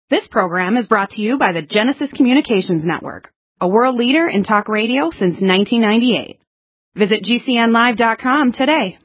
This program is brought to you by the Genesis Communications Network, a world leader in talk radio since 1998. Visit GCNlive.com today.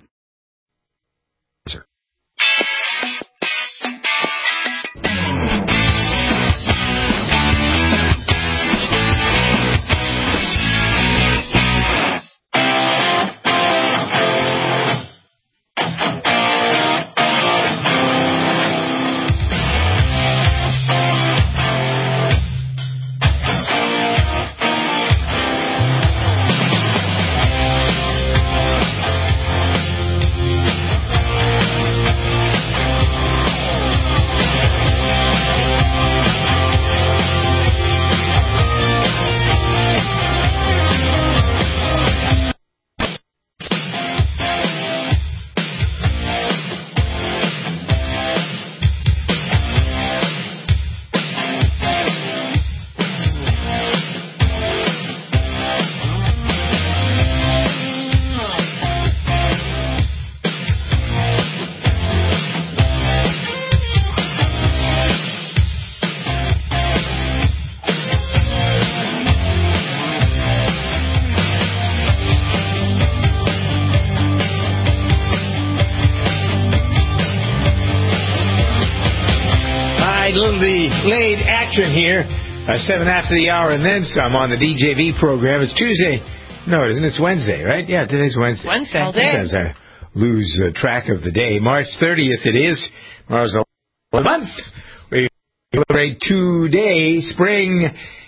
Late action here, 7 after the hour and then some on the DJV program. It's Tuesday. No, isn't it? It's Wednesday, right? Yeah, today's Wednesday. Wednesday. Sometimes I lose track of the day. March 30th it is. Tomorrow's a month. We celebrate today. Spring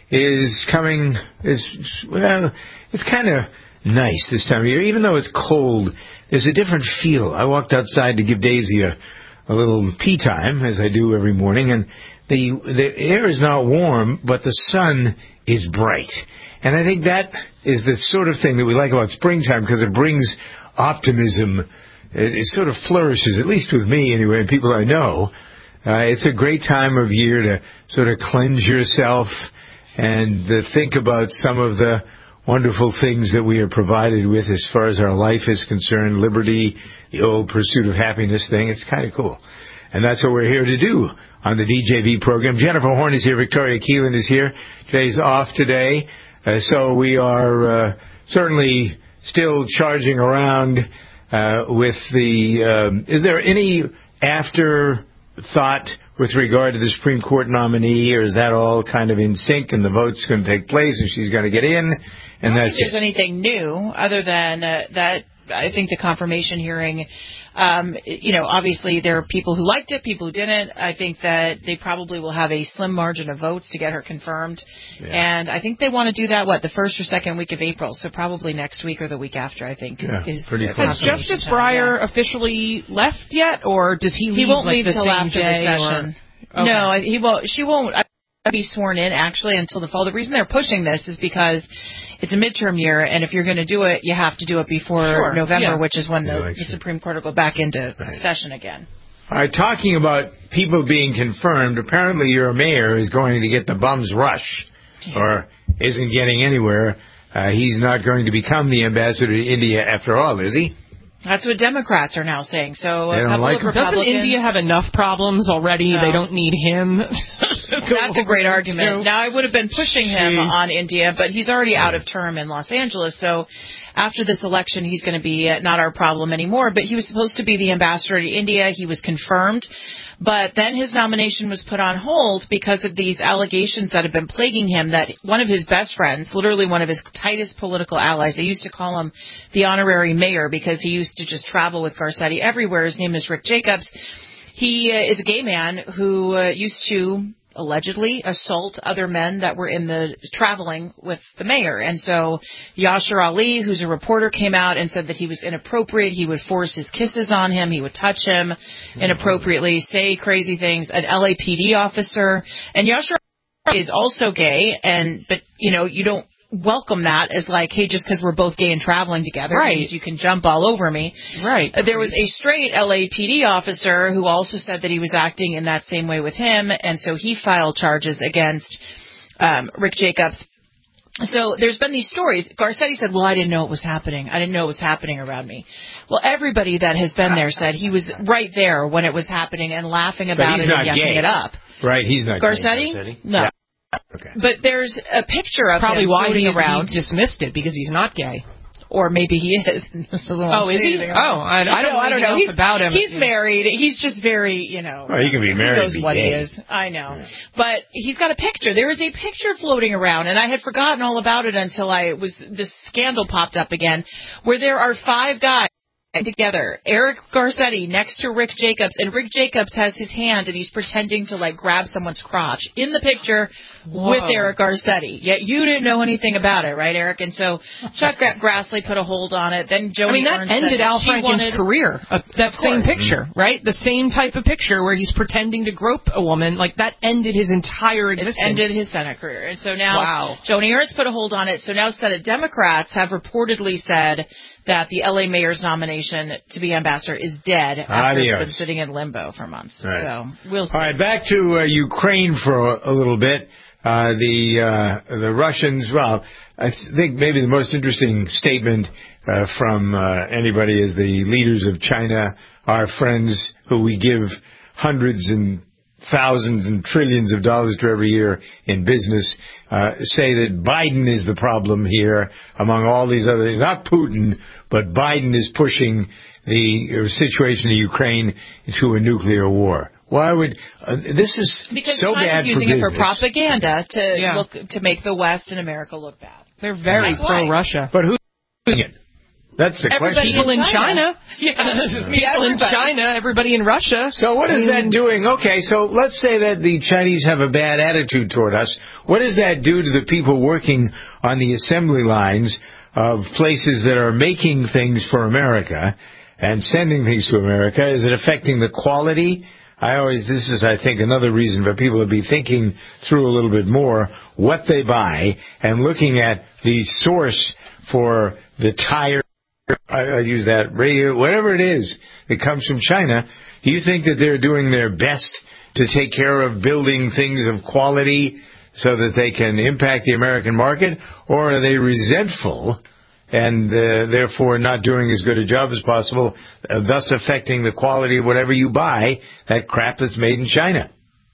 is coming. Well, it's kind of nice this time of year. Even though it's cold, there's a different feel. I walked outside to give Daisy a little pee time, as I do every morning, and the air is not warm, but the sun is bright. And I think that is the sort of thing that we like about springtime, because it brings optimism. It sort of flourishes, at least with me anyway, and people I know. It's a great time of year to sort of cleanse yourself and think about some of the wonderful things that we are provided with as far as our life is concerned. Liberty, the old pursuit of happiness thing. It's kind of cool. And that's what we're here to do on the DJV program. Jennifer Horn is here. Victoria Keelan is here. Jay's off today. So we are certainly still charging around with the... is there any afterthought with regard to the Supreme Court nominee, or is that all kind of in sync and the vote's going to take place and she's going to get in? And I don't think there's anything new other than that. I think the confirmation hearing, obviously there are people who liked it, people who didn't. I think that they probably will have a slim margin of votes to get her confirmed. Yeah. And I think they want to do that, the first or second week of April. So probably next week or the week after, I think. Yeah, has Justice Breyer officially left yet, or does he leave? He won't leave the till after the session. Okay. No, he won't. She won't be sworn in, actually, until the fall. The reason they're pushing this is because it's a midterm year, and if you're going to do it, you have to do it before November, which is when the Supreme Court will go back into session again. All right, talking about people being confirmed, apparently your mayor is going to get the bum's rush, or isn't getting anywhere. He's not going to become the ambassador to India after all, is he? That's what Democrats are now saying. So a couple of Republicans... Doesn't India have enough problems already? No. They don't need him. That's a great argument. Now, I would have been pushing him on India, but he's already out of term in Los Angeles. So after this election, he's going to be not our problem anymore. But he was supposed to be the ambassador to India. He was confirmed. But then his nomination was put on hold because of these allegations that have been plaguing him, that one of his best friends, literally one of his tightest political allies, they used to call him the honorary mayor because he used to just travel with Garcetti everywhere. His name is Rick Jacobs. He is a gay man who used to allegedly assault other men that were in the traveling with the mayor. And so Yashar Ali, who's a reporter, came out and said that he was inappropriate. He would force his kisses on him. He would touch him inappropriately, say crazy things. An LAPD officer. And Yashar Ali is also gay, but you don't welcome that as like, hey, just because we're both gay and traveling together means you can jump all over me. Right. There was a straight LAPD officer who also said that he was acting in that same way with him, and so he filed charges against Rick Jacobs. So there's been these stories. Garcetti said, well, I didn't know it was happening. I didn't know it was happening around me. Well, everybody that has been there said he was right there when it was happening and laughing about it and yucking it up. Right, he's not Garcetti? Garcetti? No. Yeah. Okay. But there's a picture of probably him why floating around. He dismissed it, because he's not gay. Or maybe he is. Oh, is he? Oh, I don't know else about him. He's married. He's just very, Well, he can be married. Who knows what he is. I know. Yeah. But he's got a picture. There is a picture floating around, and I had forgotten all about it until this scandal popped up again, where there are 5 guys together. Eric Garcetti next to Rick Jacobs, and Rick Jacobs has his hand and he's pretending to grab someone's crotch in the picture. Whoa. With Eric Garcetti. Yet you didn't know anything about it, right, Eric? And so Chuck Grassley put a hold on it. Then Joni that ended Al Franken's career. That same picture, right? The same type of picture where he's pretending to grope a woman, that ended his entire existence. It ended his Senate career. And so now Joni Ernst put a hold on it. So now Senate Democrats have reportedly said that the L.A. mayor's nomination to be ambassador is dead after it's been sitting in limbo for months. Right. So we'll see. All right, back to Ukraine for a little bit. The Russians, I think maybe the most interesting statement from anybody is the leaders of China, our friends who we give hundreds and thousands and trillions of dollars to every year in business, say that Biden is the problem here among all these other things. Not Putin, but Biden is pushing the situation in Ukraine into a nuclear war. Why would this is because so China's bad using for it for business. Propaganda to make the West and America look bad. They're very pro-Russia. But who's doing it? That's the question. People in China. People in China, everybody in Russia. So what is that doing? Okay, so let's say that the Chinese have a bad attitude toward us. What does that do to the people working on the assembly lines of places that are making things for America and sending things to America? Is it affecting the quality? This is, I think, another reason for people to be thinking through a little bit more what they buy and looking at the source for the tire. I use that radio, whatever it is that comes from China. Do you think that they're doing their best to take care of building things of quality so that they can impact the American market, or are they resentful and therefore not doing as good a job as possible, thus affecting the quality of whatever you buy, that crap that's made in China?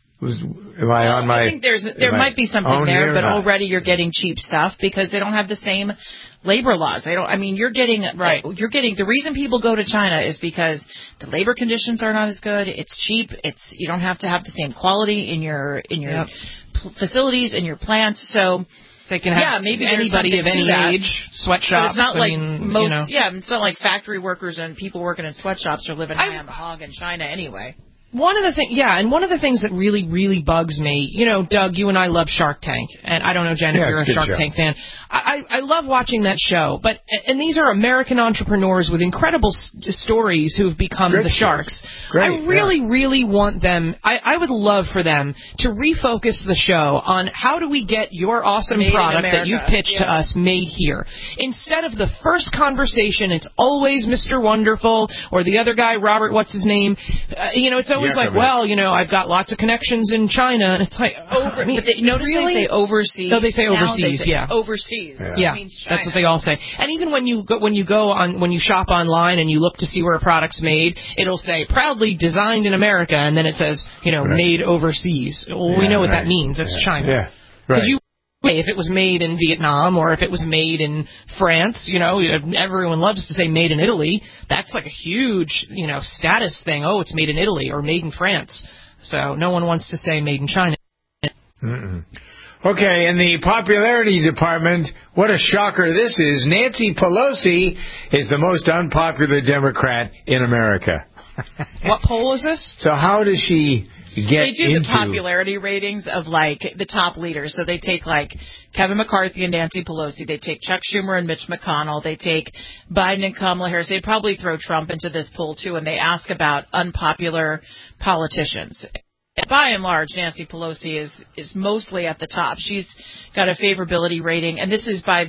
I think there might be something there, but already you're getting cheap stuff because they don't have the same labor laws. You're getting the reason people go to China is because the labor conditions are not as good. It's cheap. You don't have to have the same quality in your facilities, in your plants. So they can have maybe anybody of any age, sweatshops. It's not it's not like factory workers and people working in sweatshops are living high on the hog in China anyway. One of the things that really, really bugs me, Doug, you and I love Shark Tank, and I don't know, Jen, if you're a Shark Tank fan. I love watching that show, and these are American entrepreneurs with incredible stories who have become the sharks. I really want them, I would love for them to refocus the show on how do we get your awesome product that you pitched to us made here. Instead of the first conversation, it's always Mr. Wonderful, or the other guy, Robert, what's his name? It's always I've got lots of connections in China, and it's like, but notice they say overseas. Oh, they say overseas, overseas. Yeah, that's what they all say. And even when you shop online and you look to see where a product's made, it'll say proudly designed in America, and then it says made overseas. Well, we know what that means. It's China. Yeah, right. If it was made in Vietnam or if it was made in France, everyone loves to say made in Italy. That's like a huge, status thing. Oh, it's made in Italy or made in France. So no one wants to say made in China. Mm-mm. Okay, in the popularity department, what a shocker this is. Nancy Pelosi is the most unpopular Democrat in America. What poll is this? So how does she They do the popularity ratings of the top leaders. So they take Kevin McCarthy and Nancy Pelosi. They take Chuck Schumer and Mitch McConnell. They take Biden and Kamala Harris. They probably throw Trump into this poll too, and they ask about unpopular politicians. By and large, Nancy Pelosi is mostly at the top. She's got a favorability rating, and this is by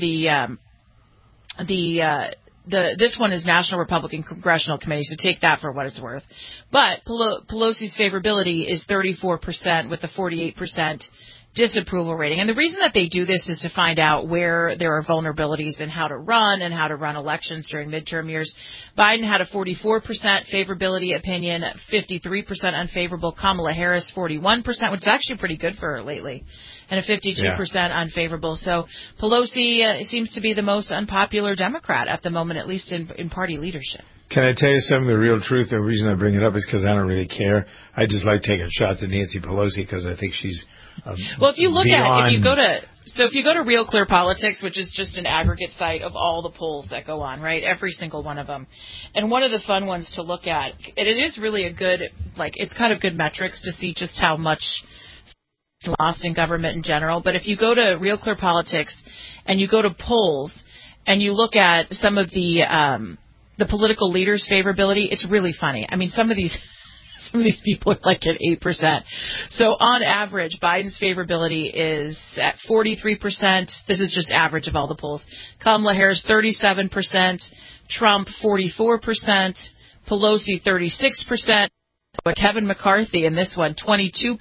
this one is National Republican Congressional Committee, so take that for what it's worth. But Pelosi's favorability is 34% with a 48% disapproval rating. And the reason that they do this is to find out where there are vulnerabilities in how to run elections during midterm years. Biden had a 44% favorability opinion, 53% unfavorable. Kamala Harris, 41%, which is actually pretty good for her lately, and a 52% unfavorable. So Pelosi seems to be the most unpopular Democrat at the moment, at least in party leadership. Can I tell you some of the real truth? The reason I bring it up is because I don't really care. I just like taking shots at Nancy Pelosi because I think she's well, if you look if you go to Real Clear Politics, which is just an aggregate site of all the polls that go on, right? Every single one of them. And one of the fun ones to look at, and it is really a good, it's kind of good metrics to see just how much lost in government in general. But if you go to Real Clear Politics and you go to polls and you look at some of the political leaders' favorability, it's really funny. I mean, some of these people are at 8%. So on average, Biden's favorability is at 43%. This is just average of all the polls. Kamala Harris, 37%. Trump, 44%. Pelosi, 36%. But Kevin McCarthy in this one, 22%.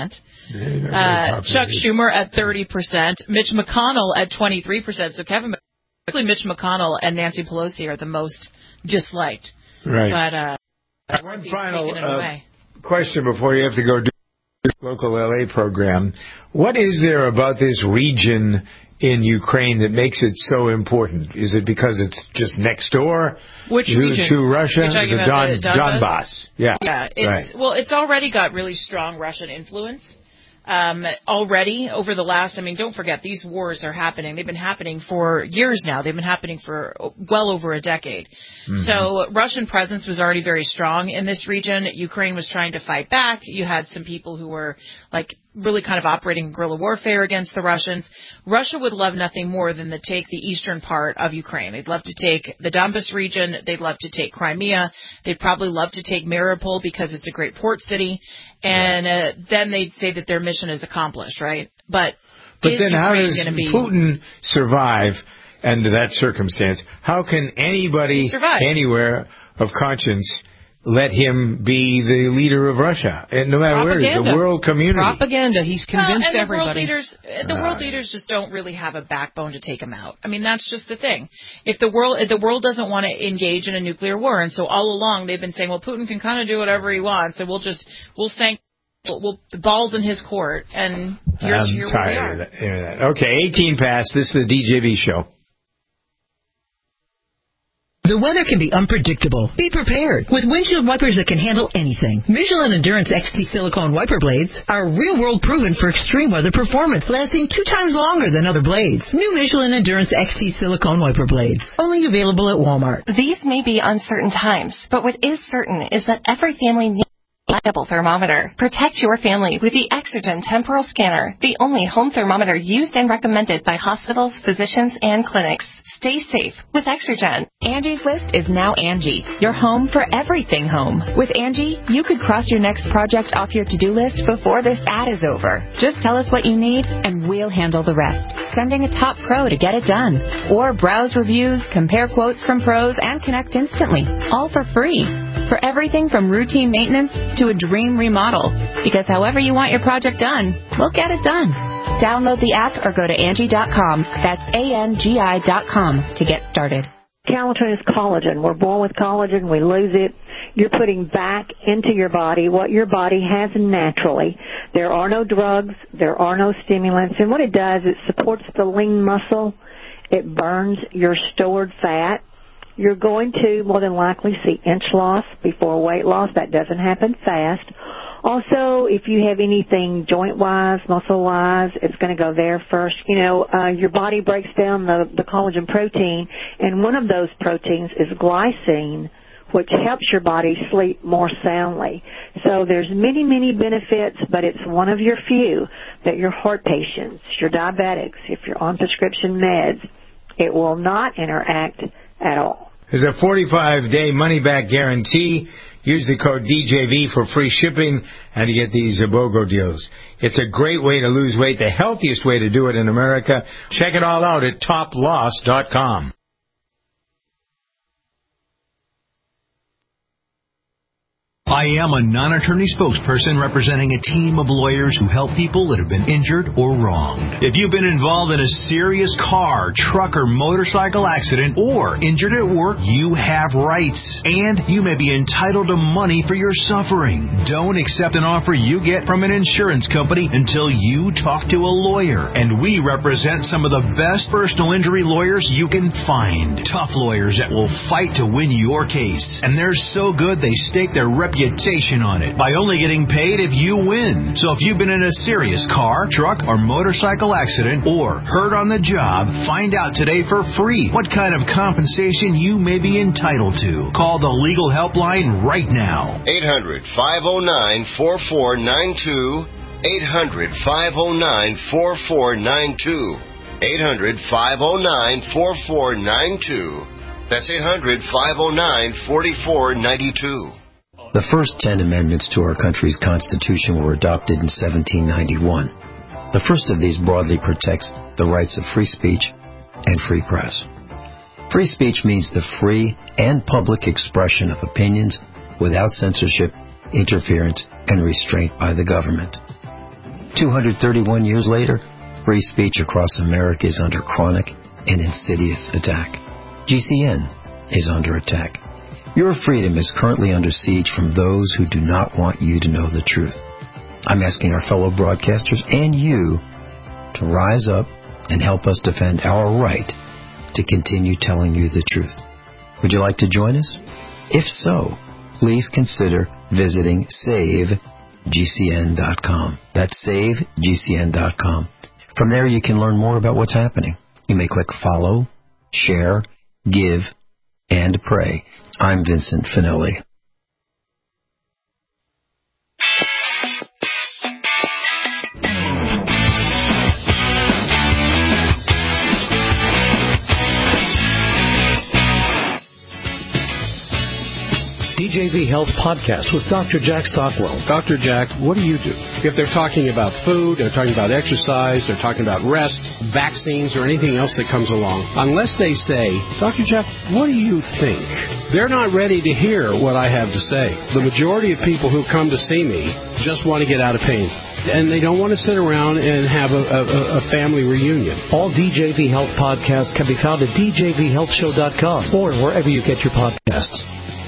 Chuck Schumer at 30%. Mitch McConnell at 23%. So Mitch McConnell and Nancy Pelosi are the most disliked. Right. But one final question before you have to go do this local LA program. What is there about this region in Ukraine that makes it so important? Is it because it's just next door to Russia? The Donbass. Yeah. It's already got really strong Russian influence. Already over the last, don't forget, these wars are happening. They've been happening for years now. They've been happening for well over a decade. Mm-hmm. So Russian presence was already very strong in this region. Ukraine was trying to fight back. You had some people who were really kind of operating guerrilla warfare against the Russians. Russia would love nothing more than to take the eastern part of Ukraine. They'd love to take the Donbas region. They'd love to take Crimea. They'd probably love to take Mariupol because it's a great port city. And then they'd say that their mission is accomplished, right? But then how does Putin survive under that circumstance? How can anybody anywhere of conscience let him be the leader of Russia? And no matter where, the world community. Propaganda. He's convinced everybody. The world leaders just don't really have a backbone to take him out. That's just the thing. If the world doesn't want to engage in a nuclear war, and so all along they've been saying, well, Putin can kind of do whatever he wants, and the ball's in his court, and here we are. That. Okay, 18 past. This is the DJV show. The weather can be unpredictable. Be prepared with windshield wipers that can handle anything. Michelin Endurance XT silicone wiper blades are real-world proven for extreme weather performance, lasting 2 times longer than other blades. New Michelin Endurance XT silicone wiper blades, only available at Walmart. These may be uncertain times, but what is certain is that every family needs a reliable thermometer. Protect your family with the Exergen Temporal Scanner, the only home thermometer used and recommended by hospitals, physicians, and clinics. Stay safe with Exergen. Angie's List is now Angie, your home for everything home. With Angie, you could cross your next project off your to-do list before this ad is over. Just tell us what you need, and we'll handle the rest. Sending a top pro to get it done. Or browse reviews, compare quotes from pros, and connect instantly. All for free. For everything from routine maintenance to a dream remodel. Because however you want your project done, we'll get it done. Download the app or go to Angie.com. That's ANGI.com to get started. Calatin is collagen. We're born with collagen. We lose it. You're putting back into your body what your body has naturally. There are no drugs. There are no stimulants. And what it does, it supports the lean muscle. It burns your stored fat. You're going to more than likely see inch loss before weight loss. That doesn't happen fast. Also, if you have anything joint-wise, muscle-wise, it's going to go there first. Your body breaks down the collagen protein, and one of those proteins is glycine, which helps your body sleep more soundly. So there's many, many benefits, but it's one of your few that your heart patients, your diabetics, if you're on prescription meds, it will not interact at all. There's a 45-day money-back guarantee. Use the code DJV for free shipping and to get these BOGO deals. It's a great way to lose weight, the healthiest way to do it in America. Check it all out at toploss.com. I am a non-attorney spokesperson representing a team of lawyers who help people that have been injured or wronged. If you've been involved in a serious car, truck, or motorcycle accident or injured at work, you have rights, and you may be entitled to money for your suffering. Don't accept an offer you get from an insurance company until you talk to a lawyer, and we represent some of the best personal injury lawyers you can find. Tough lawyers that will fight to win your case, and they're so good they stake their reputation on it by only getting paid if you win. So if you've been in a serious car, truck, or motorcycle accident or hurt on the job, find out today for free what kind of compensation you may be entitled to. Call the legal helpline right now. 800-509-4492. 800-509-4492. 800-509-4492. That's 800-509-4492. The first 10 amendments to our country's Constitution were adopted in 1791. The first of these broadly protects the rights of free speech and free press. Free speech means the free and public expression of opinions without censorship, interference, and restraint by the government. 231 years later, free speech across America is under chronic and insidious attack. GCN is under attack. Your freedom is currently under siege from those who do not want you to know the truth. I'm asking our fellow broadcasters and you to rise up and help us defend our right to continue telling you the truth. Would you like to join us? If so, please consider visiting SaveGCN.com. That's SaveGCN.com. From there you can learn more about what's happening. You may click follow, share, give, and pray. I'm Vincent Finelli. DJV Health Podcast with Dr. Jack Stockwell. Dr. Jack, what do you do? If they're talking about food, they're talking about exercise, they're talking about rest, vaccines, or anything else that comes along, unless they say, Dr. Jack, what do you think? They're not ready to hear what I have to say. The majority of people who come to see me just want to get out of pain. And they don't want to sit around and have a family reunion. All DJV Health podcasts can be found at djvhealthshow.com or wherever you get your podcasts.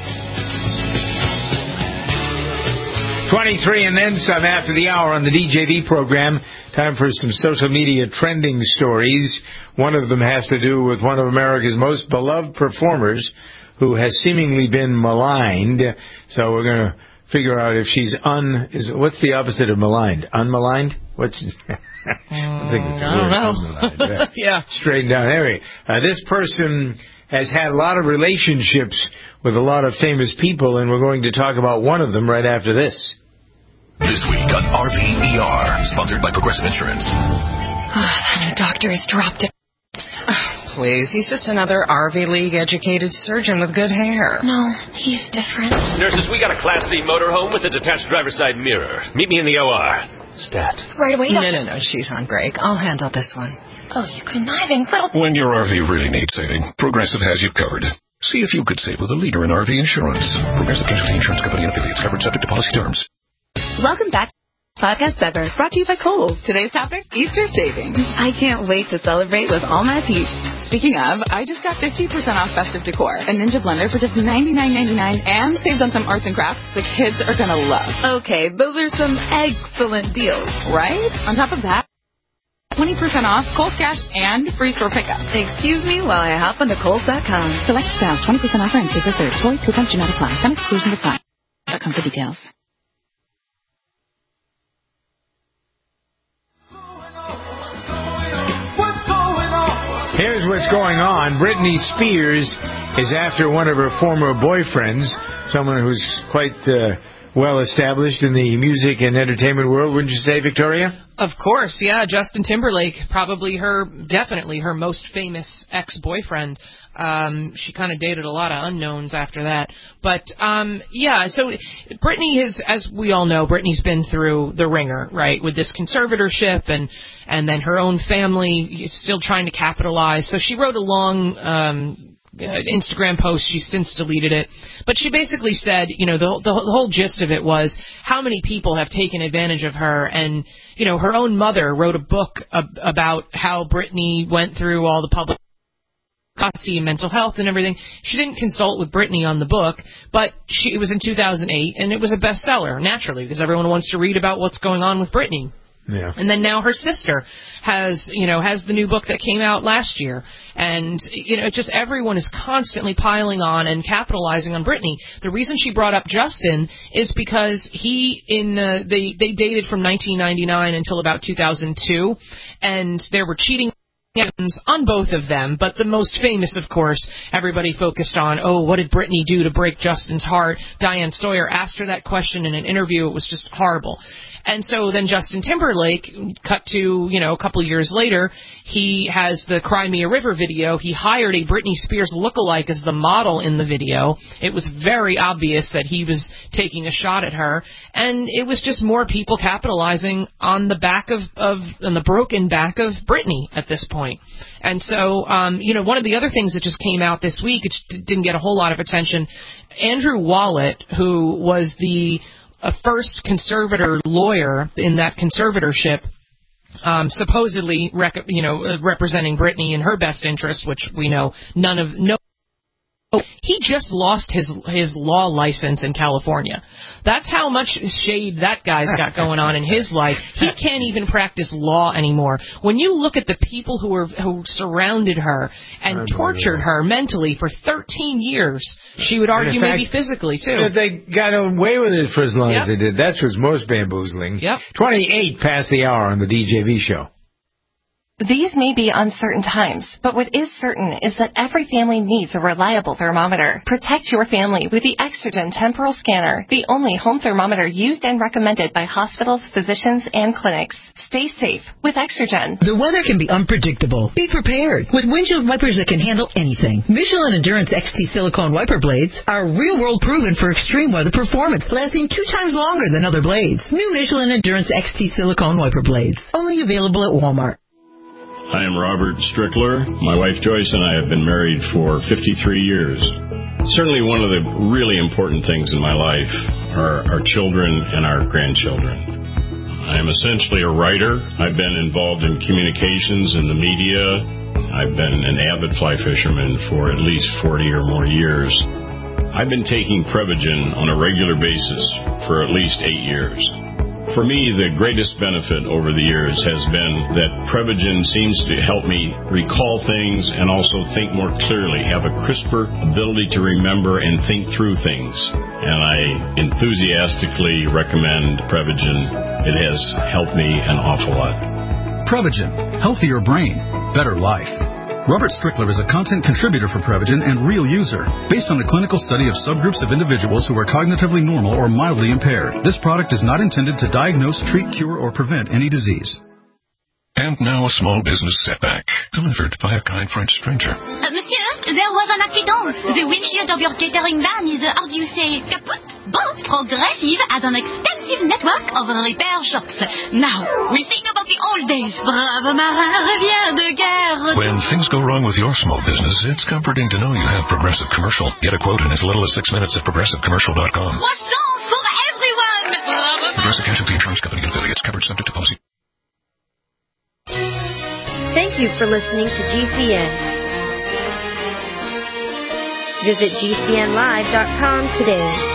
23 and then some after the hour on the DJV program. Time for some social media trending stories. One of them has to do with one of America's most beloved performers who has seemingly been maligned. So we're going to figure out if she's what's the opposite of maligned? Unmaligned? I think it's a word. I don't know. Yeah. Straighten down. Anyway, this person has had a lot of relationships with a lot of famous people, and we're going to talk about one of them right after this. This week on RVER, sponsored by Progressive Insurance. That new doctor has dropped it. Please, he's just another RV League-educated surgeon with good hair. No, he's different. Nurses, we got a Class C motorhome with a detached driver's side mirror. Meet me in the OR. Stat. Right away, doctor. No, she's on break. I'll handle this one. Oh, you conniving little... When your RV really needs saving, Progressive has you covered. See if you could save with a leader in RV insurance. Progressive Casualty Insurance Company and affiliates, covered subject to policy terms. Welcome back to Podcast Ever, brought to you by Kohl's. Today's topic, Easter savings. I can't wait to celebrate with all my peeps. Speaking of, I just got 50% off festive decor, a Ninja blender for just $99.99, and saved on some arts and crafts the kids are going to love. Okay, those are some excellent deals, right? On top of that, 20% off, Kohl's Cash, and free store pickup. Excuse me while I hop onto Kohl's.com. Select styles, 20% offer, and April 3rd. Choice coupons do not apply. Some exclusions apply. .com for details. Here's what's going on. Britney Spears is after one of her former boyfriends, someone who's quite well established in the music and entertainment world, wouldn't you say, Victoria? Of course, yeah. Justin Timberlake, definitely her most famous ex-boyfriend. She kind of dated a lot of unknowns after that. But, so Britney has, as we all know, Britney's been through the ringer, right, with this conservatorship and then her own family still trying to capitalize. So she wrote a long Instagram post. She's since deleted it. But she basically said, the whole gist of it was how many people have taken advantage of her. And, her own mother wrote a book about how Britney went through all the public and mental health and everything. She didn't consult with Britney on the book, but it was in 2008, and it was a bestseller, naturally, because everyone wants to read about what's going on with Britney. Yeah. And then now her sister has the new book that came out last year. And, just everyone is constantly piling on and capitalizing on Britney. The reason she brought up Justin is because they dated from 1999 until about 2002, and there were cheating on both of them, but the most famous, of course, everybody focused on, what did Britney do to break Justin's heart? Diane Sawyer asked her that question in an interview. It was just horrible. And so then Justin Timberlake, cut to, a couple years later, he has the Cry Me a River video. He hired a Britney Spears lookalike as the model in the video. It was very obvious that he was taking a shot at her. And it was just more people capitalizing on the back on the broken back of Britney at this point. And so, one of the other things that just came out this week, it didn't get a whole lot of attention, Andrew Wallet, who was the first conservator lawyer in that conservatorship, supposedly representing Britney in her best interest, which we know he just lost his law license in California. That's how much shade that guy's got going on in his life. He can't even practice law anymore. When you look at the people who surrounded her and tortured her mentally for 13 years, she would argue maybe physically too. They got away with it for as long as they did. That's what's most bamboozling. 28 past the hour on the DJV show. These may be uncertain times, but what is certain is that every family needs a reliable thermometer. Protect your family with the Exergen Temporal Scanner, the only home thermometer used and recommended by hospitals, physicians, and clinics. Stay safe with Exergen. The weather can be unpredictable. Be prepared with windshield wipers that can handle anything. Michelin Endurance XT silicone wiper blades are real-world proven for extreme weather performance, lasting 2 times longer than other blades. New Michelin Endurance XT silicone wiper blades, only available at Walmart. I am Robert Strickler. My wife Joyce and I have been married for 53 years. Certainly one of the really important things in my life are our children and our grandchildren. I am essentially a writer. I've been involved in communications in the media. I've been an avid fly fisherman for at least 40 or more years. I've been taking Prevagen on a regular basis for at least 8 years. For me, the greatest benefit over the years has been that Prevagen seems to help me recall things and also think more clearly, have a crisper ability to remember and think through things. And I enthusiastically recommend Prevagen. It has helped me an awful lot. Prevagen, healthier brain, better life. Robert Strickler is a content contributor for Prevagen and real user, based on a clinical study of subgroups of individuals who are cognitively normal or mildly impaired. This product is not intended to diagnose, treat, cure, or prevent any disease. And now a small business setback, delivered by a kind French stranger. Monsieur, there was an accident. The windshield of your catering van is, how do you say, kaput? But Progressive has an extensive network of repair shops. Now, we think about the old days. Brave marin revient de guerre. When things go wrong with your small business, it's comforting to know you have Progressive Commercial. Get a quote in as little as 6 minutes at ProgressiveCommercial.com. Croissants for everyone. Progressive Casualty Insurance Company and affiliates. Coverage subject to policy. Thank you for listening to GCN. Visit GCNlive.com today.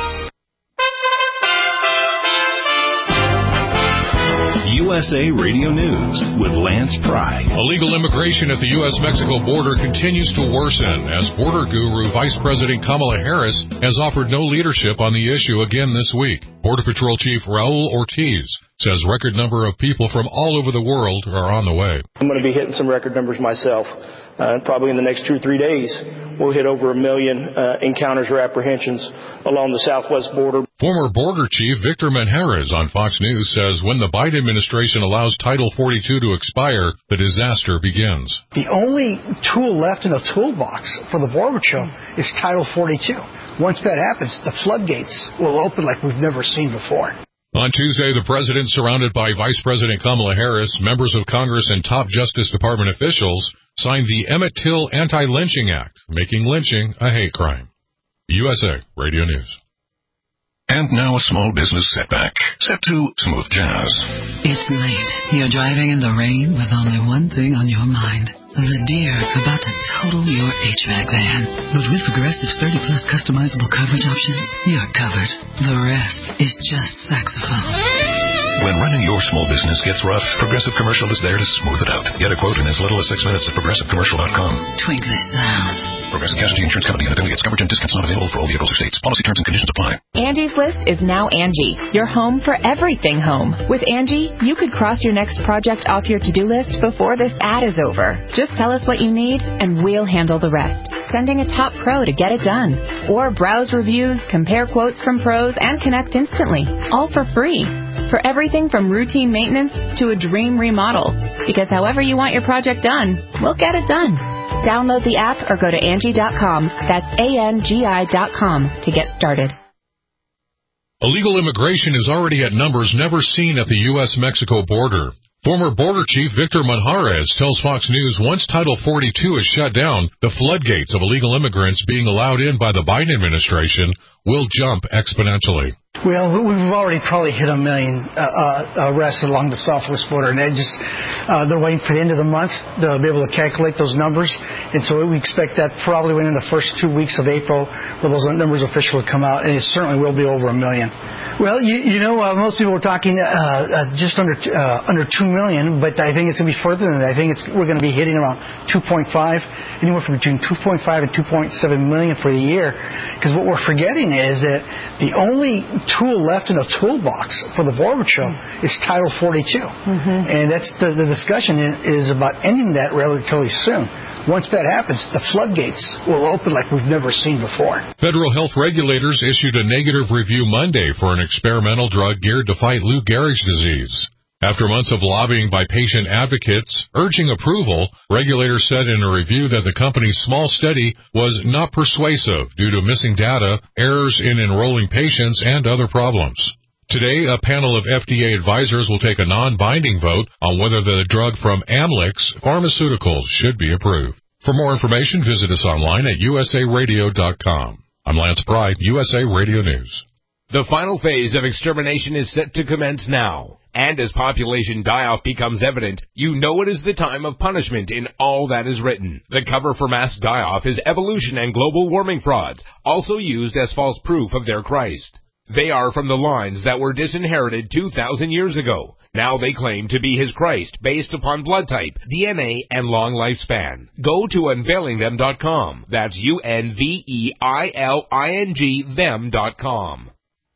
USA Radio News with Lance Pry. Illegal immigration at the U.S.-Mexico border continues to worsen as border guru Vice President Kamala Harris has offered no leadership on the issue again this week. Border Patrol Chief Raul Ortiz says record number of people from all over the world are on the way. I'm going to be hitting some record numbers myself. Probably in the next 2 or 3 days, we'll hit over 1 million encounters or apprehensions along the southwest border. Former Border Chief Victor Menjarez on Fox News says when the Biden administration allows Title 42 to expire, the disaster begins. The only tool left in the toolbox for the Border Patrol is Title 42. Once that happens, the floodgates will open like we've never seen before. On Tuesday, the president, surrounded by Vice President Kamala Harris, members of Congress, and top Justice Department officials, signed the Emmett Till Anti-Lynching Act, making lynching a hate crime. USA Radio News. And now a small business setback, set to smooth jazz. It's late. You're driving in the rain with only one thing on your mind. The deer about to total your HVAC van. But with Progressive's 30-plus customizable coverage options, you're covered. The rest is just saxophone. When running your small business gets rough, Progressive Commercial is there to smooth it out. Get a quote in as little as 6 minutes at ProgressiveCommercial.com. Twinkly sound. Progressive Casualty Insurance Company and affiliates. Coverage and discounts not available for all vehicles or states. Policy terms and conditions apply. Angie's List is now Angie, your home for everything home. With Angie, you could cross your next project off your to-do list before this ad is over. Just tell us what you need, and we'll handle the rest. Sending a top pro to get it done. Or browse reviews, compare quotes from pros, and connect instantly. All for free. For everything from routine maintenance to a dream remodel. Because however you want your project done, we'll get it done. Download the app or go to Angie.com. That's ANGI.com to get started. Illegal immigration is already at numbers never seen at the U.S.-Mexico border. Former Border Chief Victor Manjarrez tells Fox News once Title 42 is shut down, the floodgates of illegal immigrants being allowed in by the Biden administration will jump exponentially. Well, we've already probably hit 1 million arrests along the southwest border, and they're waiting for the end of the month to be able to calculate those numbers. And so we expect that probably within the first 2 weeks of April, where those numbers officially come out, and it certainly will be over 1 million. Well, most people were talking just under 2 million, but I think it's going to be further than that. I think we're going to be hitting around 2.5, anywhere from between 2.5 and 2.7 million for the year. Because what we're forgetting is that the only tool left in the toolbox for the Border Patrol is Title 42. Mm-hmm. And that's the discussion is about ending that relatively soon. Once that happens, the floodgates will open like we've never seen before. Federal health regulators issued a negative review Monday for an experimental drug geared to fight Lou Gehrig's disease. After months of lobbying by patient advocates urging approval, regulators said in a review that the company's small study was not persuasive due to missing data, errors in enrolling patients, and other problems. Today, a panel of FDA advisors will take a non-binding vote on whether the drug from Amylyx Pharmaceuticals should be approved. For more information, visit us online at usaradio.com. I'm Lance Pride, USA Radio News. The final phase of extermination is set to commence now. And as population die-off becomes evident, you know it is the time of punishment in all that is written. The cover for mass die-off is evolution and global warming frauds, also used as false proof of their Christ. They are from the lines that were disinherited 2,000 years ago. Now they claim to be his Christ based upon blood type, DNA, and long lifespan. Go to unveilingthem.com. That's UNVEILING them.com.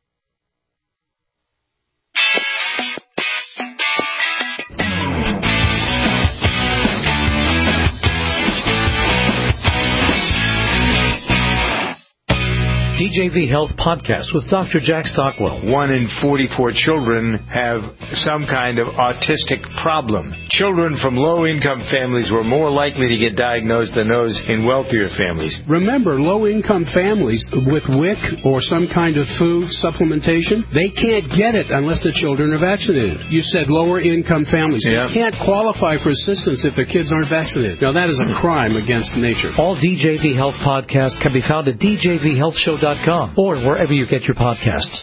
DJV Health Podcast with Dr. Jack Stockwell. 1 in 44 children have some kind of autistic problem. Children from low-income families were more likely to get diagnosed than those in wealthier families. Remember, low-income families with WIC or some kind of food supplementation, they can't get it unless the children are vaccinated. You said lower-income families. Yeah. They can't qualify for assistance if their kids aren't vaccinated. Now, that is a crime against nature. All DJV Health podcasts can be found at djvhealthshow.com. or wherever you get your podcasts.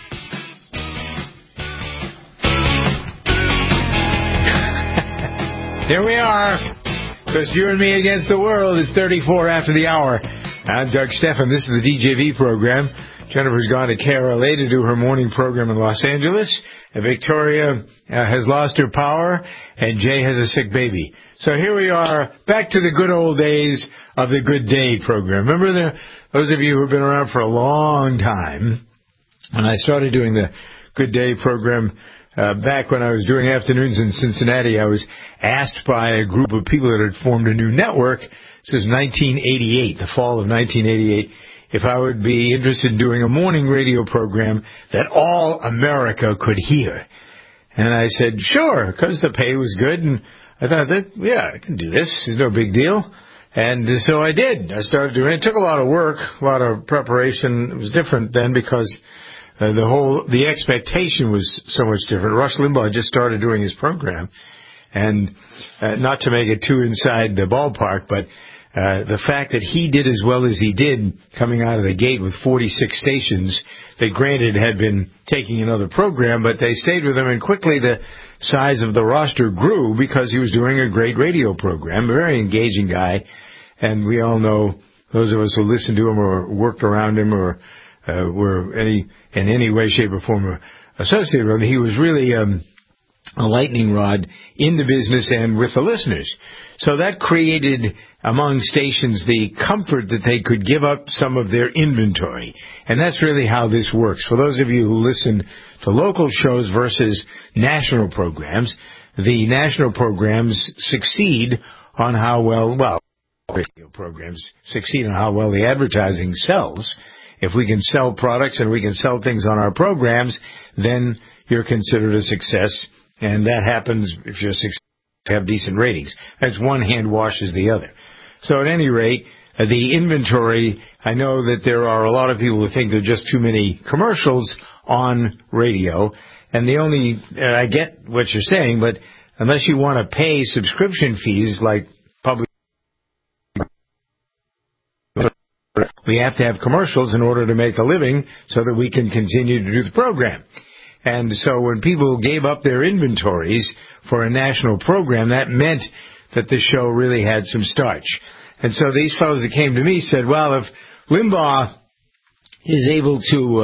Here we are. Because you and me against the world. It's 34 after the hour. I'm Doug Stephan. This is the DJV program. Jennifer's gone to KRLA to do her morning program in Los Angeles. And Victoria has lost her power. And Jay has a sick baby. So here we are, back to the good old days of the Good Day program. Remember those of you who have been around for a long time, when I started doing the Good Day program back when I was doing afternoons in Cincinnati, I was asked by a group of people that had formed a new network. This was 1988, the fall of 1988, if I would be interested in doing a morning radio program that all America could hear. And I said, sure, because the pay was good, and I thought, I can do this. It's no big deal. And so I did. I started doing it. It took a lot of work, a lot of preparation. It was different then because the expectation was so much different. Rush Limbaugh just started doing his program, And not to make it too inside the ballpark, but the fact that he did as well as he did coming out of the gate with 46 stations, they granted had been taking another program, but they stayed with him, and quickly the size of the roster grew because he was doing a great radio program, a very engaging guy. And we all know, those of us who listened to him or worked around him or were in any way, shape, or form associated with him, he was really a lightning rod in the business and with the listeners. So that created among stations the comfort that they could give up some of their inventory. And that's really how this works. For those of you who listen to local shows versus national programs, the national programs succeed on how well radio programs succeed on how well the advertising sells. If we can sell products and we can sell things on our programs, then you're considered a success. And that happens if you're successful to have decent ratings. As one hand washes the other. So at any rate, the inventory, I know that there are a lot of people who think there are just too many commercials on radio. And the only, I get what you're saying, but unless you want to pay subscription fees like public, we have to have commercials in order to make a living so that we can continue to do the program. And so when people gave up their inventories for a national program, that meant that the show really had some starch. And so these fellows that came to me said, well, if Limbaugh is able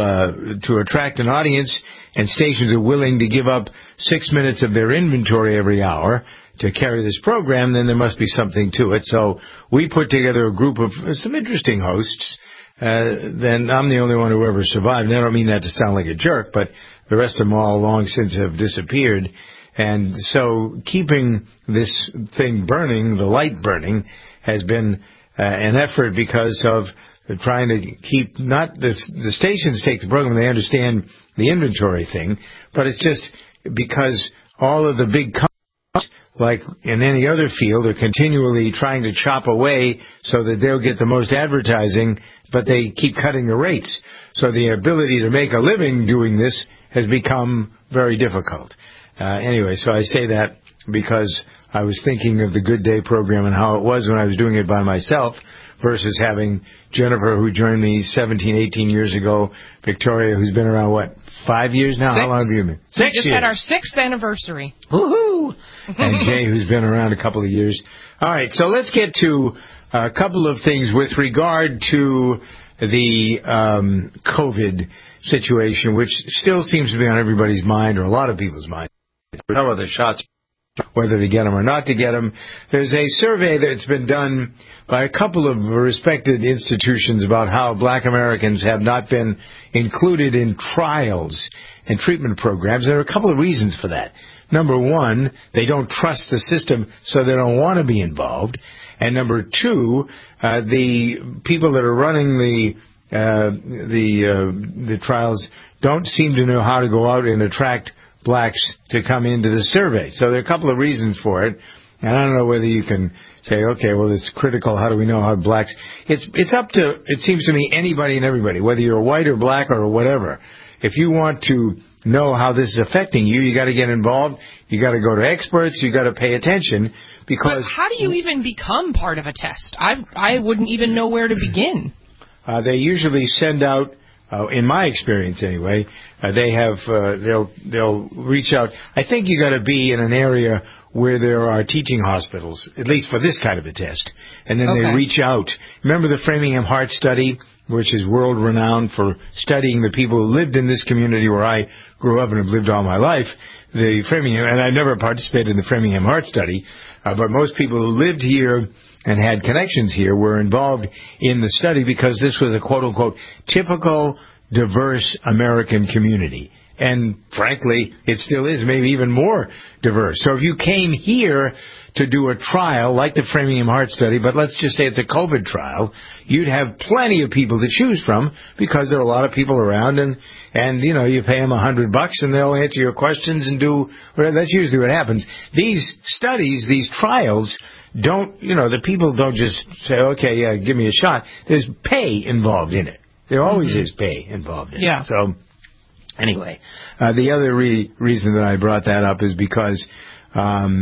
to attract an audience and stations are willing to give up 6 minutes of their inventory every hour to carry this program, then there must be something to it. So we put together a group of some interesting hosts. Then I'm the only one who ever survived. And I don't mean that to sound like a jerk, but the rest of them all long since have disappeared. And so keeping this thing burning, the light burning, has been an effort because of trying to keep, not the stations take the program, they understand the inventory thing, but it's just because all of the big companies, like in any other field, are continually trying to chop away so that they'll get the most advertising, but they keep cutting the rates. So the ability to make a living doing this has become very difficult. Anyway, so I say that because I was thinking of the Good Day program and how it was when I was doing it by myself versus having Jennifer, who joined me 17, 18 years ago, Victoria, who's been around, 5 years now? 6. How long have you been? 6 years. We just had our 6th anniversary. Woohoo! And Jay, who's been around a couple of years. All right, so let's get to a couple of things with regard to the COVID situation, which still seems to be on everybody's mind, or a lot of people's mind. How are the shots, whether to get them or not to get them? There's a survey that's been done by a couple of respected institutions about how black Americans have not been included in trials and treatment programs. There are a couple of reasons for that. Number one, they don't trust the system, so they don't want to be involved. And number two, the people that are running the trials don't seem to know how to go out and attract blacks to come into the survey. So there are a couple of reasons for it. And I don't know whether you can say, okay, well, it's critical. How do we know how blacks? It's up to, it seems to me, anybody and everybody, whether you're white or black or whatever. If you want to know how this is affecting you, you got to get involved. You got to go to experts. You got to pay attention. Because but how do you even become part of a test? I wouldn't even know where to begin. They usually send out, in my experience anyway, they'll reach out. I think you got to be in an area where there are teaching hospitals, at least for this kind of a test, and then they reach out. Remember the Framingham Heart Study, which is world renowned for studying the people who lived in this community where I grew up and have lived all my life. The Framingham, and I never participated in the Framingham Heart Study, but most people who lived here and had connections here were involved in the study because this was a quote-unquote typical diverse American community. And frankly, it still is, maybe even more diverse. So if you came here to do a trial like the Framingham Heart Study, but let's just say it's a COVID trial, you'd have plenty of people to choose from because there are a lot of people around, and you know, you pay them $100 and they'll answer your questions and do whatever. That's usually what happens. These studies, these trials, the people don't just say, okay, yeah, give me a shot. There's pay involved in it. There always is pay involved in it. So anyway, the other reason that I brought that up is because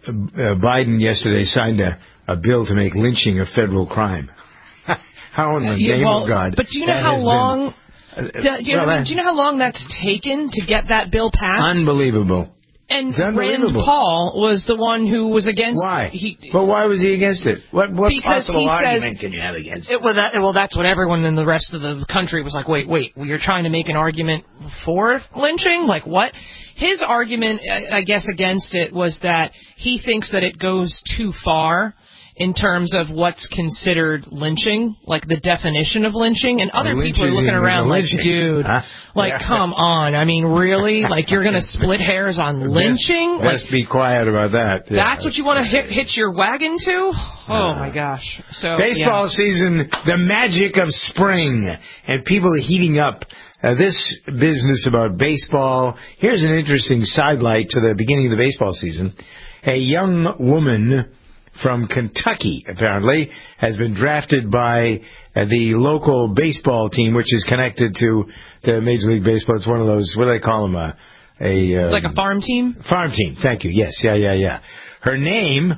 Biden yesterday signed a bill to make lynching a federal crime. How in the name of God? But do you know how long? Do you know how long that's taken to get that bill passed? Unbelievable. And Rand Paul was the one who was against. Why? But why was he against it? What possible argument can you have against it? Well, that's what everyone in the rest of the country was like. Wait, you're trying to make an argument for lynching? Like what? His argument, I guess, against it was that he thinks that it goes too far in terms of what's considered lynching, like the definition of lynching, and other people are looking around like, dude, come on. I mean, really? Like, you're going to split hairs on lynching? Best be quiet about that. Yeah, that's what you want to hitch your wagon to? Oh, my gosh. So baseball season, the magic of spring, and people are heating up. This business about baseball, here's an interesting sidelight to the beginning of the baseball season. A young woman from Kentucky, apparently, has been drafted by the local baseball team, which is connected to the Major League Baseball. It's one of those, what do they call them? Like a farm team? Farm team, thank you. Yes, yeah. Her name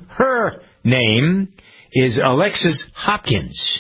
is Alexis Hopkins.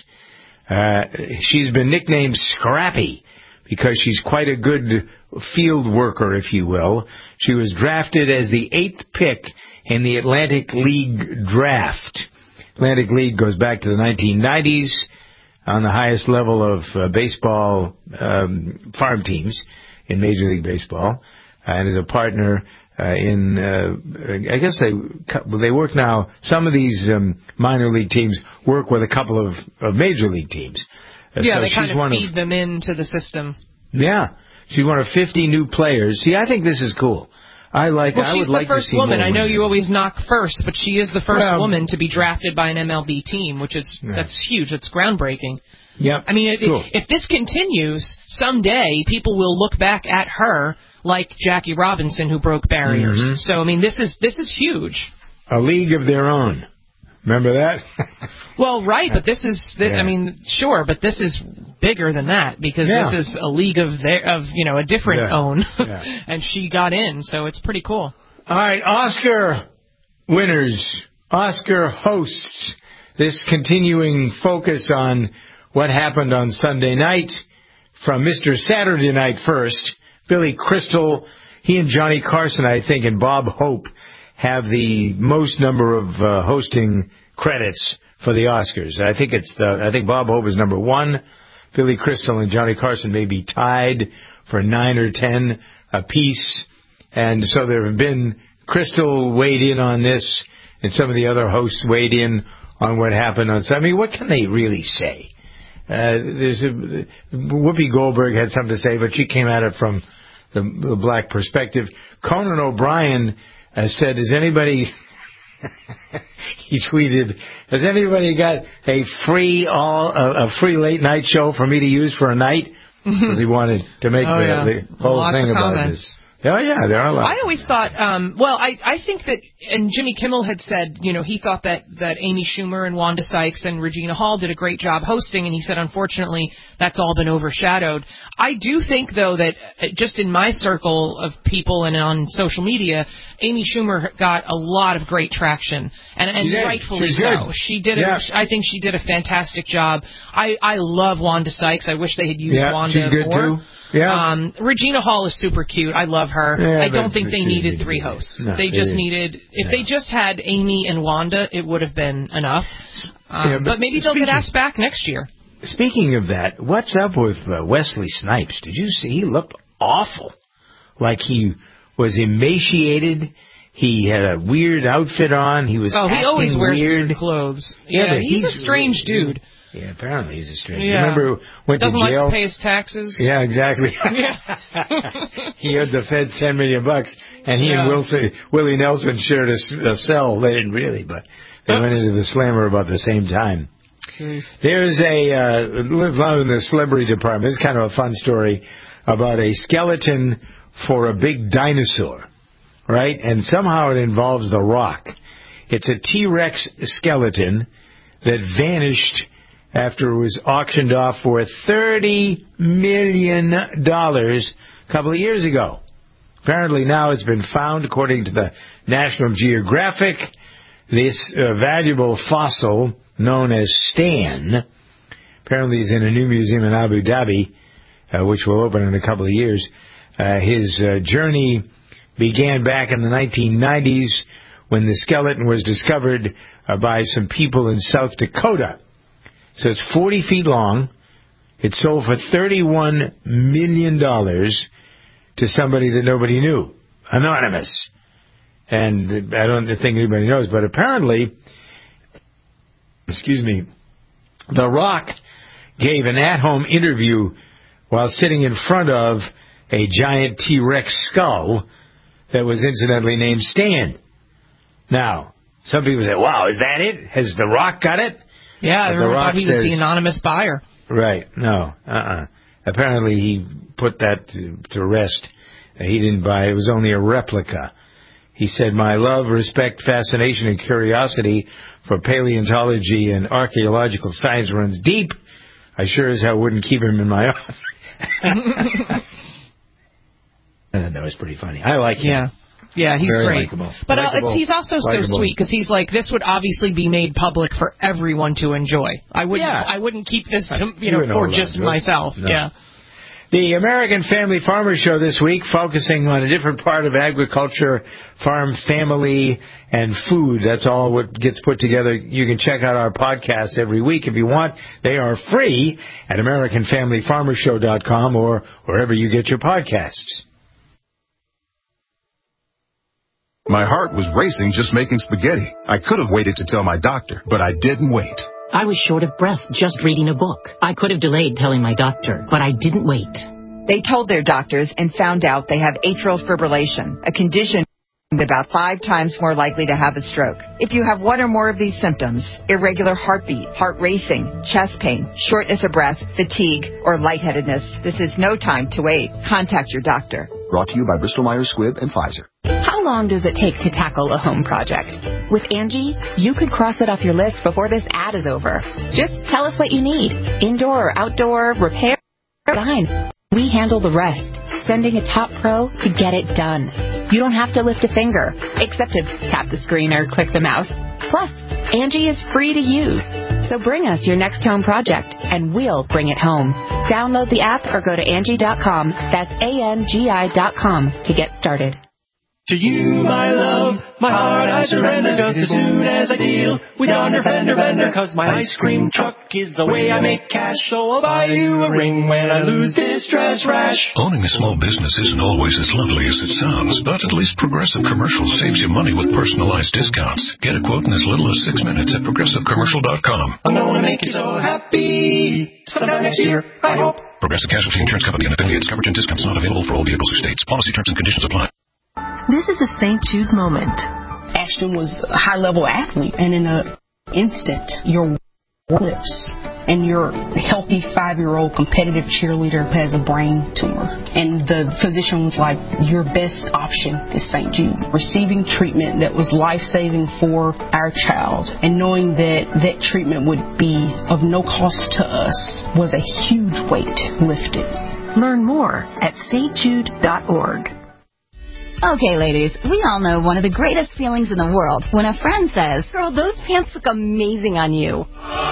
She's been nicknamed Scrappy because she's quite a good field worker, if you will. She was drafted as the 8th pick in the Atlantic League draft. Atlantic League goes back to the 1990s on the highest level of baseball farm teams in Major League Baseball, and is a partner in, I guess they work now, some of these minor league teams work with a couple of major league teams. Yeah, so they kind of feed them into the system. Yeah. She's one of 50 new players. See, I think this is cool. I would like to see more. She's the first woman. I know you always knock first, but she is the first woman to be drafted by an MLB team, which is that's huge. It's groundbreaking. Yep. I mean, if this continues, someday people will look back at her like Jackie Robinson, who broke barriers. Mm-hmm. So, I mean, this is huge. A league of their own. Remember that? Well, right, but this is, I mean, sure, but this is bigger than that because this is a league of a different own, and she got in, so it's pretty cool. All right, Oscar winners, Oscar hosts, this continuing focus on what happened on Sunday night from Mr. Saturday Night First, Billy Crystal, he and Johnny Carson, I think, and Bob Hope have the most number of hosting credits for the Oscars. I think Bob Hope is number 1. Billy Crystal and Johnny Carson may be tied for 9 or 10 apiece. And so there have been, Crystal weighed in on this, and some of the other hosts weighed in on what happened on Sunday. I mean, what can they really say? Whoopi Goldberg had something to say, but she came at it from the black perspective. Conan O'Brien said, "Is anybody?" He tweeted, "Has anybody got a free late night show for me to use for a night?" Because he wanted to make the whole thing about this. Oh, yeah, there are a lot. I always thought, I think that, and Jimmy Kimmel had said, he thought that Amy Schumer and Wanda Sykes and Regina Hall did a great job hosting, and he said, unfortunately, that's all been overshadowed. I do think, though, that just in my circle of people and on social media, Amy Schumer got a lot of great traction, and rightfully so. She did. I think she did a fantastic job. I love Wanda Sykes. I wish they had used Wanda she's good more. Too. Yeah. Regina Hall is super cute. I love her. Yeah, I don't think they needed 3 hosts. No, they just needed, if they just had Amy and Wanda, it would have been enough. But maybe they'll get asked back next year. Speaking of that, what's up with Wesley Snipes? Did you see? He looked awful. Like he was emaciated. He had a weird outfit on. He was he always wears weird clothes. Yeah, he's a strange dude. Yeah, apparently he's a stranger. Yeah. Remember, went to jail. Doesn't like to pay his taxes. Yeah, exactly. He owed the Fed $10 million, and he and Willie Nelson shared a cell. They didn't really, but they went into the slammer about the same time. Jeez. There's lives in the celebrity department. It's kind of a fun story about a skeleton for a big dinosaur, right? And somehow it involves The Rock. It's a T-Rex skeleton that vanished after it was auctioned off for $30 million a couple of years ago. Apparently now it's been found, according to the National Geographic, this valuable fossil known as Stan. Apparently he's in a new museum in Abu Dhabi, which will open in a couple of years. His journey began back in the 1990s when the skeleton was discovered by some people in South Dakota. So it's 40 feet long. It sold for $31 million to somebody that nobody knew, anonymous. And I don't think anybody knows, but apparently, The Rock gave an at-home interview while sitting in front of a giant T-Rex skull that was incidentally named Stan. Now, some people say, wow, is that it? Has The Rock got it? Yeah, everyone thought he was the anonymous buyer. Right. No. Apparently he put that to rest. He didn't buy it. It was only a replica. He said, my love, respect, fascination, and curiosity for paleontology and archaeological science runs deep. I sure as hell wouldn't keep him in my office. That was pretty funny. I like him. Yeah, he's very great. Likable. But he's also so sweet because he's like, this would obviously be made public for everyone to enjoy. I wouldn't keep this, for just myself. No. Yeah. The American Family Farmer Show this week, focusing on a different part of agriculture, farm, family, and food. That's all what gets put together. You can check out our podcasts every week if you want. They are free at AmericanFamilyFarmerShow.com or wherever you get your podcasts. My heart was racing just making spaghetti. I could have waited to tell my doctor, but I didn't wait. I was short of breath just reading a book. I could have delayed telling my doctor, but I didn't wait. They told their doctors and found out they have atrial fibrillation, a condition about 5 times more likely to have a stroke. If you have one or more of these symptoms, irregular heartbeat, heart racing, chest pain, shortness of breath, fatigue, or lightheadedness, this is no time to wait. Contact your doctor. Brought to you by Bristol-Myers Squibb and Pfizer. How long does it take to tackle a home project? With Angie, you could cross it off your list before this ad is over. Just tell us what you need. Indoor or outdoor, repair, design. We handle the rest, sending a top pro to get it done. You don't have to lift a finger, except to tap the screen or click the mouse. Plus, Angie is free to use. So bring us your next home project, and we'll bring it home. Download the app or go to Angie.com. That's ANGI.com to get started. To you, my love, my heart I surrender just as soon as I deal with yonder fender bender. Cause my ice cream truck is the way I make cash, so I'll buy you a ring when I lose this dress rash. Owning a small business isn't always as lovely as it sounds, but at least Progressive Commercial saves you money with personalized discounts. Get a quote in as little as 6 minutes at ProgressiveCommercial.com. I'm gonna make you so happy sometime next year, I hope. Progressive Casualty Insurance Company and affiliates. Coverage and discounts not available for all vehicles or states. Policy terms and conditions apply. This is a St. Jude moment. Ashton was a high-level athlete, and in an instant, your lips and your healthy 5-year-old competitive cheerleader has a brain tumor. And the physician was like, your best option is St. Jude. Receiving treatment that was life-saving for our child and knowing that that treatment would be of no cost to us was a huge weight lifted. Learn more at stjude.org. Okay, ladies, we all know one of the greatest feelings in the world when a friend says, girl, those pants look amazing on you.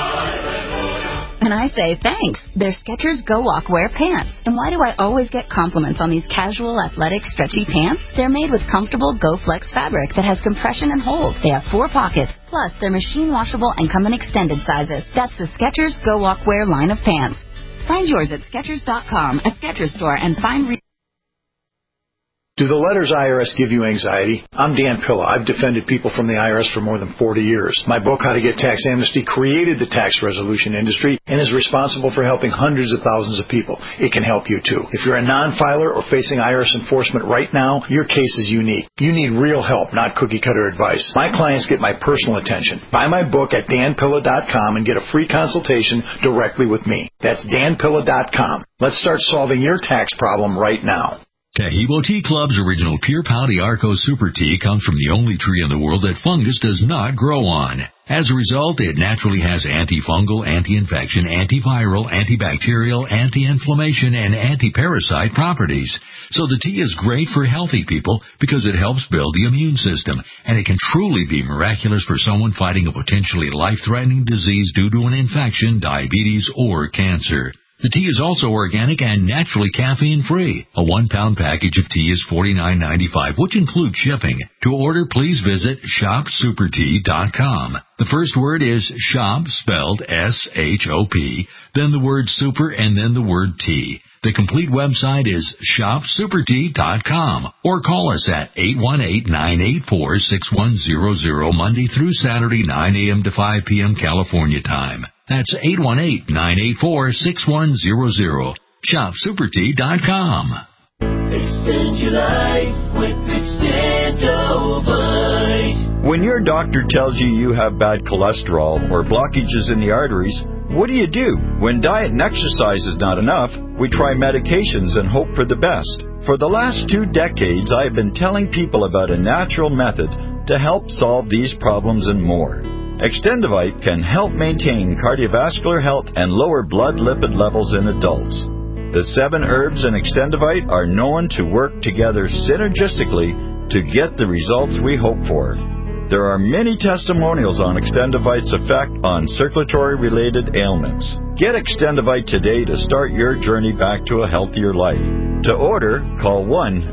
And I say, thanks. They're Skechers Go Walk Wear pants. And why do I always get compliments on these casual, athletic, stretchy pants? They're made with comfortable Go Flex fabric that has compression and hold. They have 4 pockets. Plus, they're machine washable and come in extended sizes. That's the Skechers Go Walk Wear line of pants. Find yours at Skechers.com, a Skechers store, and find... Do the letters IRS give you anxiety? I'm Dan Pilla. I've defended people from the IRS for more than 40 years. My book, How to Get Tax Amnesty, created the tax resolution industry and is responsible for helping hundreds of thousands of people. It can help you, too. If you're a non-filer or facing IRS enforcement right now, your case is unique. You need real help, not cookie-cutter advice. My clients get my personal attention. Buy my book at danpilla.com and get a free consultation directly with me. That's danpilla.com. Let's start solving your tax problem right now. Tahibo Tea Club's original Pure Pau Arco Super Tea comes from the only tree in the world that fungus does not grow on. As a result, it naturally has antifungal, anti-infection, antiviral, antibacterial, anti-inflammation, and anti-parasite properties. So the tea is great for healthy people because it helps build the immune system, and it can truly be miraculous for someone fighting a potentially life-threatening disease due to an infection, diabetes, or cancer. The tea is also organic and naturally caffeine-free. A 1-pound package of tea is $49.95, which includes shipping. To order, please visit shopsupertea.com. The first word is shop, spelled S-H-O-P, then the word super, and then the word tea. The complete website is shopsupertea.com, or call us at 818-984-6100 Monday through Saturday, 9 a.m. to 5 p.m. California time. That's 818-984-6100. ShopSuperTea.com. Extend your life with Extendovite. When your doctor tells you you have bad cholesterol or blockages in the arteries, what do you do? When diet and exercise is not enough, we try medications and hope for the best. For the last 2 decades, I have been telling people about a natural method to help solve these problems and more. Extendovite can help maintain cardiovascular health and lower blood lipid levels in adults. The 7 herbs in Extendovite are known to work together synergistically to get the results we hope for. There are many testimonials on Extendovite's effect on circulatory-related ailments. Get Extendovite today to start your journey back to a healthier life. To order, call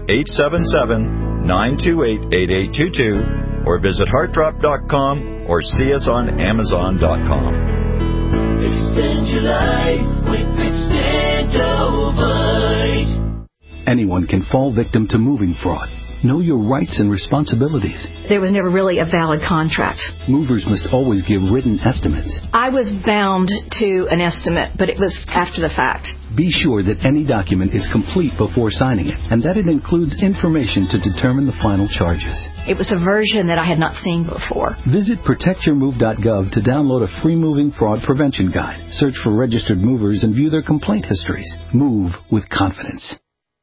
1-877-928-8822 or visit heartdrop.com or see us on amazon.com. Extend your life with Extendovite. Anyone can fall victim to moving fraud. Know your rights and responsibilities. There was never really a valid contract. Movers must always give written estimates. I was bound to an estimate, but it was after the fact. Be sure that any document is complete before signing it, and that it includes information to determine the final charges. It was a version that I had not seen before. Visit protectyourmove.gov to download a free moving fraud prevention guide. Search for registered movers and view their complaint histories. Move with confidence.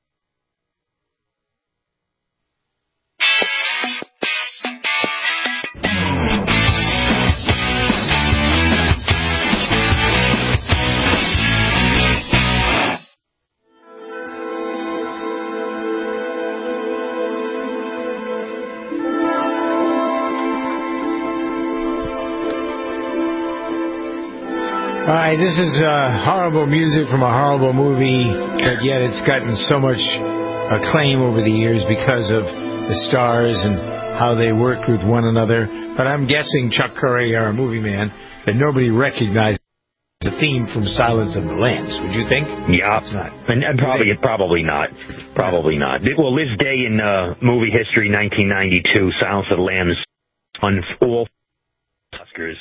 All right, this is horrible music from a horrible movie, but yet it's gotten so much acclaim over the years because of the stars and how they worked with one another. But I'm guessing, Chuck Curry, you're a movie man, that nobody recognizes the theme from Silence of the Lambs. Would you think? Yeah, it's not. And probably not. Probably not. Well, this day in movie history, 1992, Silence of the Lambs on all Oscars.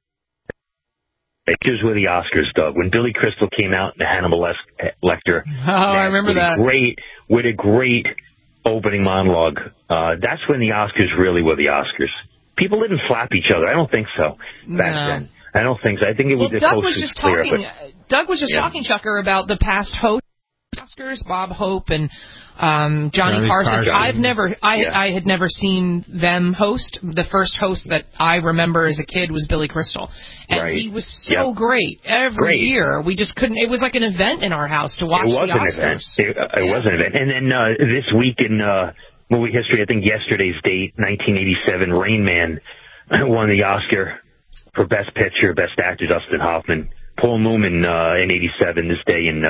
Here's where the Oscars, Doug. When Billy Crystal came out in the Hannibal Lecter. Oh, I remember that. With a great opening monologue. That's when the Oscars really were the Oscars. People didn't slap each other. I don't think so back then. I don't think so. I think it was the Doug coast was just talking. Doug was just yeah. talking, Chucker, about the past hosts Oscars, Bob Hope and Johnny Carson. I had never seen them host. The first host that I remember as a kid was Billy Crystal, and he was so great every year. We just couldn't. It was like an event in our house to watch the Oscars. It was an event. And then this week in movie history, I think yesterday's date, 1987, Rain Man won the Oscar for Best Picture, Best Actor, Dustin Hoffman. Paul Newman in 87, that day in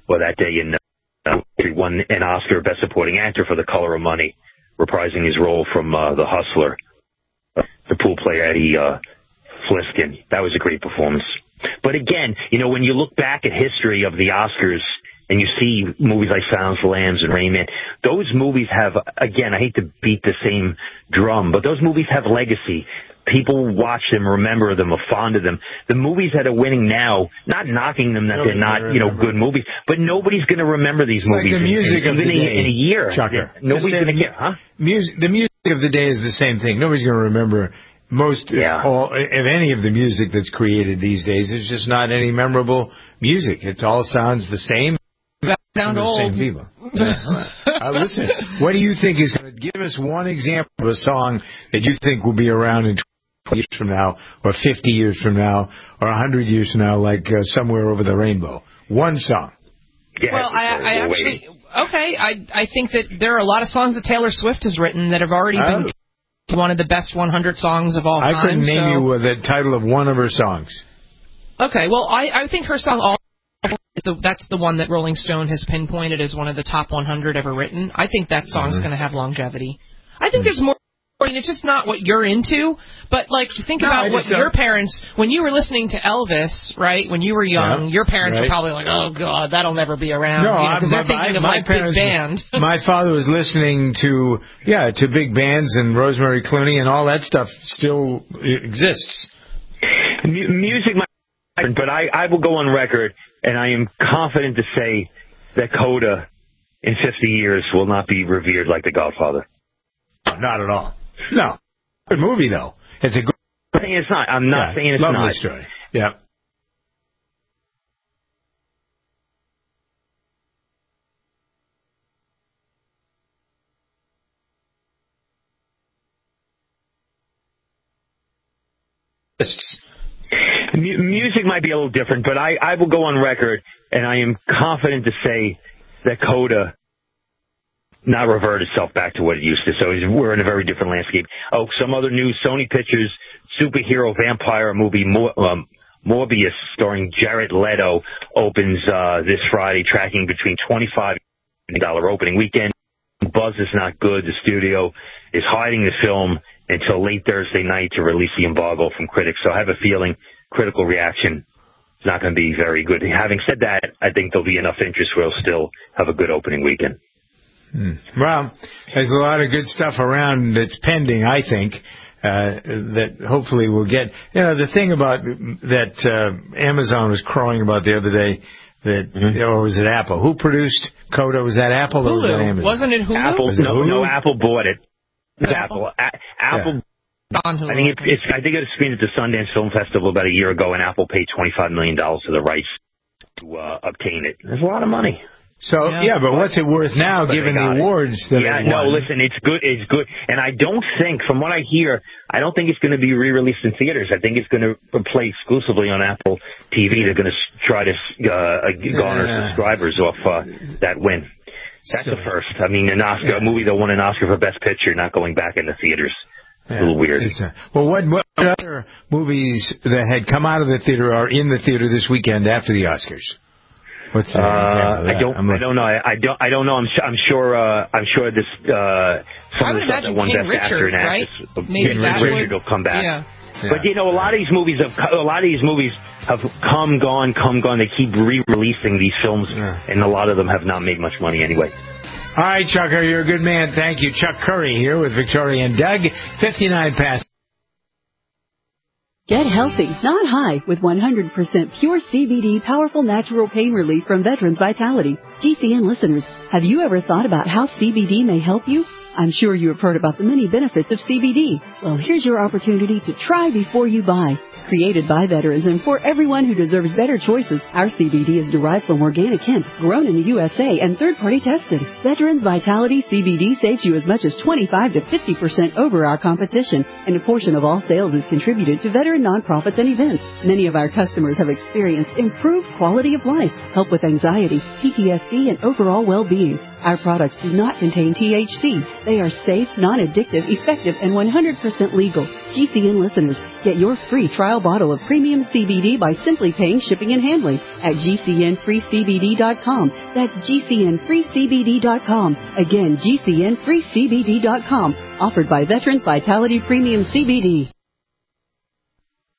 he won an Oscar Best Supporting Actor for The Color of Money, reprising his role from The Hustler, the pool player Eddie Fliskin. That was a great performance. But again, when you look back at history of the Oscars and you see movies like Silence of the Lambs and Rain Man, those movies have, again, I hate to beat the same drum, but those movies have legacy. People watch them, remember them, are fond of them. The movies that are winning now, not knocking them that they're not, good movies, but nobody's going to remember these movies. Like the music of the day, in a year. Chucker. Nobody's going to care, huh? The music of the day is the same thing. Nobody's going to remember most of any of the music that's created these days. It's just not any memorable music. It all sounds the same. Sound old. Same people. Listen, what do you think is going to give us one example of a song that you think will be around in 20 years from now, or 50 years from now, or 100 years from now, like Somewhere Over the Rainbow? One song. Yeah, well, I actually... Okay, I think that there are a lot of songs that Taylor Swift has written that have already been one of the best 100 songs of all time. I couldn't name you the title of one of her songs. Okay, well, I think her song, that's the one that Rolling Stone has pinpointed as one of the top 100 ever written. I think that song's going to have longevity. I think there's more. I mean, it's just not what you're into, but like think about what your parents, when you were listening to Elvis, right? When you were young, your parents were probably like, "Oh God, that'll never be around." No, because they're thinking of like big band. My father was listening to big bands, and Rosemary Clooney and all that stuff still exists. Music might, but I will go on record, and I am confident to say that Coda in 50 years will not be revered like The Godfather. Not at all. No. Good movie, though. It's a good... I'm saying it's not. I'm not saying it's lovely not. Story. Yeah. Music might be a little different, but I will go on record, and I am confident to say that Coda not revert itself back to what it used to. So we're in a very different landscape. Oh, some other news. Sony Pictures superhero vampire movie Morbius, starring Jared Leto, opens this Friday, tracking between $25 million opening weekend. Buzz is not good. The studio is hiding the film until late Thursday night to release the embargo from critics. So I have a feeling critical reaction is not going to be very good. Having said that, I think there'll be enough interest where it'll still have a good opening weekend. Well, there's a lot of good stuff around that's pending, I think, that hopefully we'll get. You know, the thing about that Amazon was crowing about the other day, that or was it Apple? Who produced Coda? Was that Apple or was that Amazon? Wasn't it Hulu? Apple, no, Apple bought it. It was Apple. Apple. On Hulu, I think it was screened at the Sundance Film Festival about a year ago, and Apple paid $25 million for the rights to obtain it. There's a lot of money. So, but what's it worth now, given the awards that it won? Listen, it's good, and I don't think, from what I hear, I don't think it's going to be re-released in theaters. I think it's going to play exclusively on Apple TV. They're going to try to garner subscribers off that win. That's the first. I mean, a movie that won an Oscar for Best Picture not going back into theaters. A little weird. Well, what other movies that had come out of the theater are in the theater this weekend after the Oscars? What's I don't know. I don't know. I'm sure this some of the stuff that won Best Actor and Actress, King Richard will come back. Yeah. But you know, a lot of these movies have come, gone. They keep re-releasing these films, and a lot of them have not made much money anyway. All right, Chucker, you're a good man. Thank you. Chuck Curry here with Victoria and Doug. 59 past. Get healthy, not high, with 100% pure CBD powerful natural pain relief from Veterans Vitality. GCN listeners, have you ever thought about how CBD may help you? I'm sure you have heard about the many benefits of CBD. Well, here's your opportunity to try before you buy. Created by veterans and for everyone who deserves better choices, our CBD is derived from organic hemp, grown in the USA and third-party tested. Veterans Vitality CBD saves you as much as 25 to 50% over our competition, and a portion of all sales is contributed to veteran nonprofits and events. Many of our customers have experienced improved quality of life, help with anxiety, PTSD, and overall well-being. Our products do not contain THC. They are safe, non-addictive, effective, and 100% legal. GCN listeners, get your free trial bottle of premium CBD by simply paying shipping and handling at GCNFreeCBD.com. That's GCNFreeCBD.com. Again, GCNFreeCBD.com. Offered by Veterans Vitality Premium CBD.